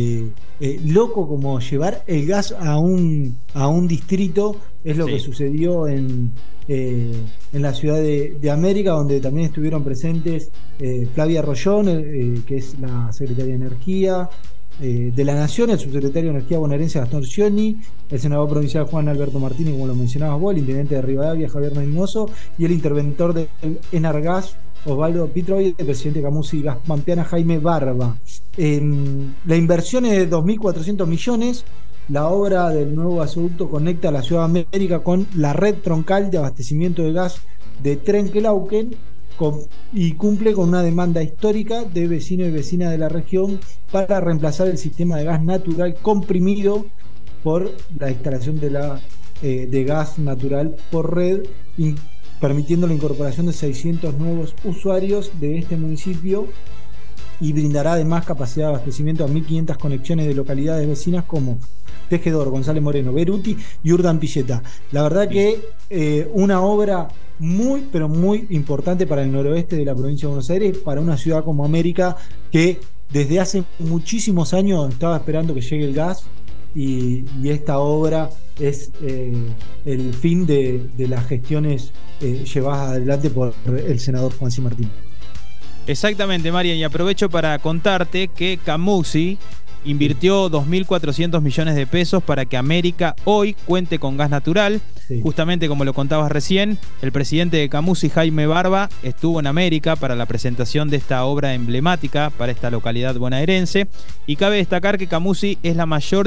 loco como llevar el gas a un distrito es lo que sucedió en la ciudad de América, donde también estuvieron presentes Flavia Rollón, que es la secretaria de Energía de la Nación, el subsecretario de Energía bonaerense Gastón Scioni, el senador provincial Juan Alberto Martínez, como lo mencionabas vos, el intendente de Rivadavia Javier Reynoso y el interventor de Enargas Osvaldo Pitroy, el presidente de Camusi Gas Pampeana Jaime Barba. La inversión es de 2.400 millones. La obra del nuevo gasoducto conecta a la Ciudad de América con la red troncal de abastecimiento de gas de Trenquelauquen y cumple con una demanda histórica de vecinos y vecinas de la región para reemplazar el sistema de gas natural comprimido por la instalación de gas natural por red, permitiendo la incorporación de 600 nuevos usuarios de este municipio, y brindará además capacidad de abastecimiento a 1.500 conexiones de localidades vecinas como Tejedor, González Moreno, Beruti y Urdan Pilleta. La verdad que una obra muy pero muy importante para el noroeste de la provincia de Buenos Aires, para una ciudad como América que desde hace muchísimos años estaba esperando que llegue el gas, y esta obra es el fin de las gestiones llevadas adelante por el senador Juancy Martínez. Exactamente, Marian, y aprovecho para contarte que Camusi invirtió 2.400 millones de pesos para que América hoy cuente con gas natural. Sí. Justamente como lo contabas recién, el presidente de Camusi, Jaime Barba, estuvo en América para la presentación de esta obra emblemática para esta localidad bonaerense. Y cabe destacar que Camusi es la mayor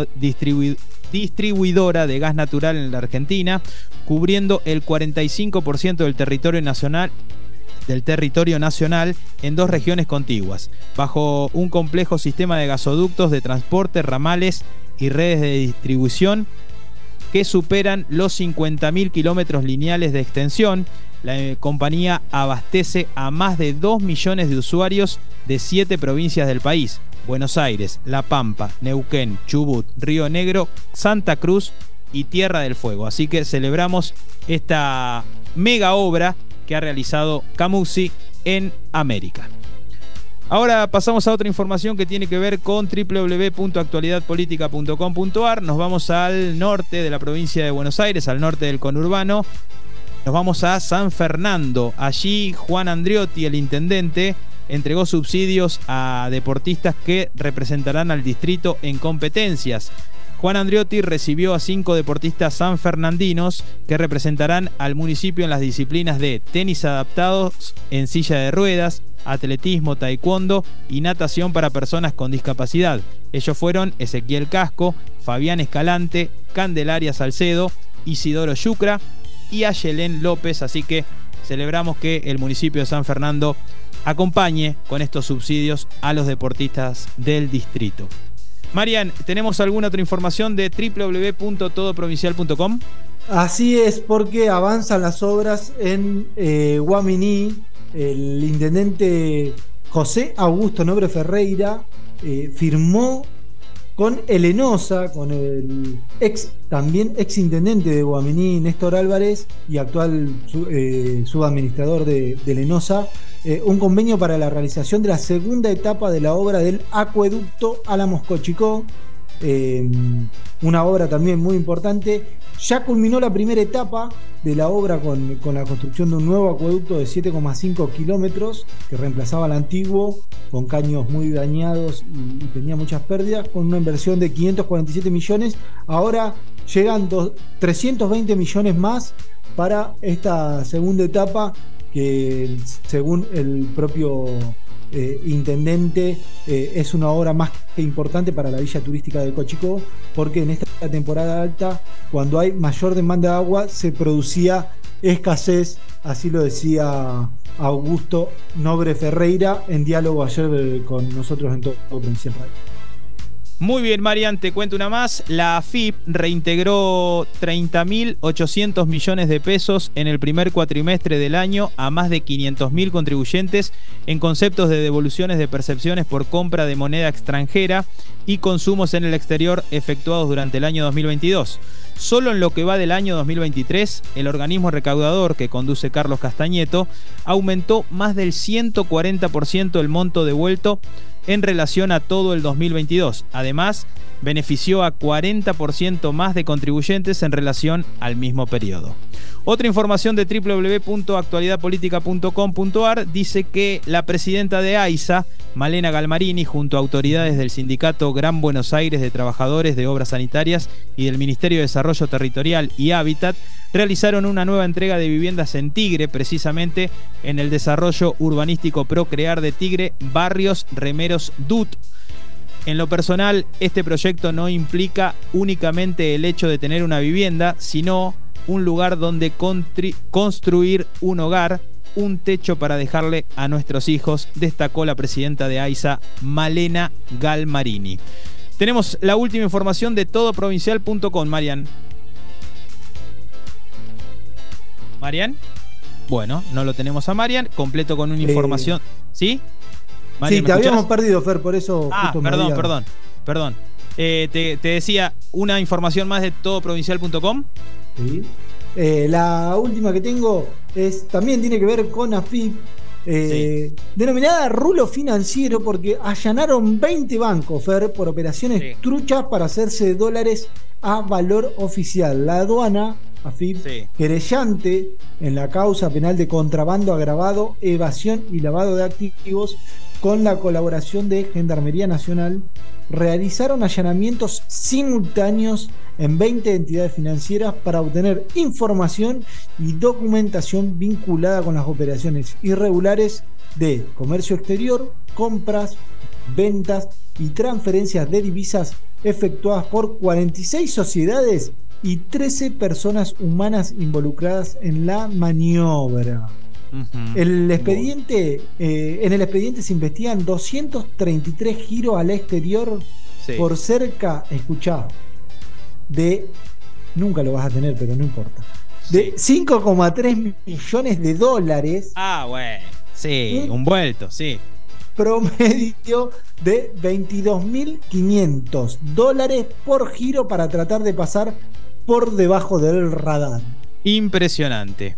distribuidora de gas natural en la Argentina, cubriendo el 45% del territorio nacional en 2 regiones contiguas, bajo un complejo sistema de gasoductos de transporte, ramales y redes de distribución que superan los 50.000 kilómetros lineales de extensión. La compañía abastece a más de 2 millones de usuarios de 7 provincias del país: Buenos Aires, La Pampa, Neuquén, Chubut, Río Negro, Santa Cruz y Tierra del Fuego. Así que celebramos esta mega obra que ha realizado Camusi en América. Ahora pasamos a otra información que tiene que ver con www.actualidadpolitica.com.ar. Nos vamos al norte de la provincia de Buenos Aires, al norte del conurbano. Nos vamos a San Fernando. Allí Juan Andriotti, el intendente, entregó subsidios a deportistas que representarán al distrito en competencias. Juan Andriotti recibió a 5 deportistas sanfernandinos que representarán al municipio en las disciplinas de tenis adaptados en silla de ruedas, atletismo, taekwondo y natación para personas con discapacidad. Ellos fueron Ezequiel Casco, Fabián Escalante, Candelaria Salcedo, Isidoro Yucra y Ayelén López. Así que celebramos que el municipio de San Fernando acompañe con estos subsidios a los deportistas del distrito. Marian, ¿tenemos alguna otra información de www.todoprovincial.com? Así es, porque avanzan las obras en Guaminí. El intendente José Augusto Nobre Ferreira firmó con el ENOSA, con el también ex intendente de Guaminí, Néstor Álvarez, y actual subadministrador del ENOSA, un convenio para la realización de la segunda etapa de la obra del acueducto Álamos-Cochicó, una obra también muy importante. Ya culminó la primera etapa de la obra con la construcción de un nuevo acueducto de 7,5 kilómetros que reemplazaba al antiguo, con caños muy dañados y tenía muchas pérdidas, con una inversión de 547 millones. Ahora llegan 320 millones más para esta segunda etapa, que según el propio intendente es una obra más que importante para la villa turística de Cochicó, porque en esta temporada alta, cuando hay mayor demanda de agua, se producía escasez. Así lo decía Augusto Nobre Ferreira en diálogo ayer con nosotros en Todo Provincial Radio. Muy bien, Marian, te cuento una más. La AFIP reintegró 30.800 millones de pesos en el primer cuatrimestre del año a más de 500.000 contribuyentes en conceptos de devoluciones de percepciones por compra de moneda extranjera y consumos en el exterior efectuados durante el año 2022. Solo en lo que va del año 2023, el organismo recaudador que conduce Carlos Castañeto aumentó más del 140% el monto devuelto en relación a todo el 2022. Además, benefició a 40% más de contribuyentes en relación al mismo periodo. Otra información de www.actualidadpolitica.com.ar dice que la presidenta de AISA, Malena Galmarini, junto a autoridades del sindicato Gran Buenos Aires de Trabajadores de Obras Sanitarias y del Ministerio de Desarrollo Territorial y Hábitat, realizaron una nueva entrega de viviendas en Tigre, precisamente en el desarrollo urbanístico Procrear de Tigre, Barrios Remeros DUT. En lo personal, este proyecto no implica únicamente el hecho de tener una vivienda, sino un lugar donde construir un hogar, un techo para dejarle a nuestros hijos, destacó la presidenta de AISA, Malena Galmarini. Tenemos la última información de todoprovincial.com, Marian. ¿Marian? Bueno, no lo tenemos a Marian. Completo con una información. ¿Sí? Marian, sí, te habíamos perdido, Fer, por eso. Perdón. Te decía una información más de todoprovincial.com. Sí. La última que tengo también tiene que ver con AFIP, denominada rulo financiero, porque allanaron 20 bancos, Fer, por operaciones truchas para hacerse dólares a valor oficial. La aduana, AFIP, querellante en la causa penal de contrabando agravado, evasión y lavado de activos, con la colaboración de Gendarmería Nacional, realizaron allanamientos simultáneos en 20 entidades financieras para obtener información y documentación vinculada con las operaciones irregulares de comercio exterior, compras, ventas y transferencias de divisas efectuadas por 46 sociedades y 13 personas humanas involucradas en la maniobra. En el expediente se investigan 233 giros al exterior por cerca, escuchá, de, nunca lo vas a tener, pero no importa, de 5,3 millones de dólares. Ah, bueno, sí, un vuelto, sí. Promedio de 22.500 dólares por giro para tratar de pasar por debajo del radar. Impresionante.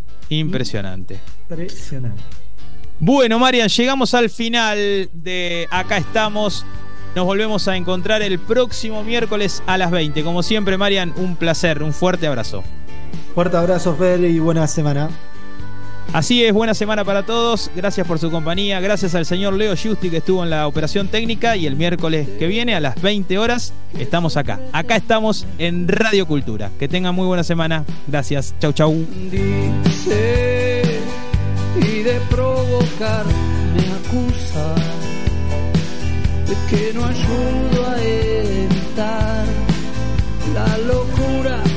Bueno, Marian, llegamos al final de Acá Estamos. Nos volvemos a encontrar el próximo miércoles a las 20. Como siempre, Marian, un placer, un fuerte abrazo. Fuerte abrazo, Fer, y buena semana. Así es, buena semana para todos. Gracias por su compañía. Gracias al señor Leo Giusti, que estuvo en la operación técnica. Y el miércoles que viene, a las 20 horas, estamos acá. Acá estamos en Radio Cultura. Que tengan muy buena semana. Gracias. Chau, chau. Dice, y de provocar me acusa de que no ayudo a evitar la locura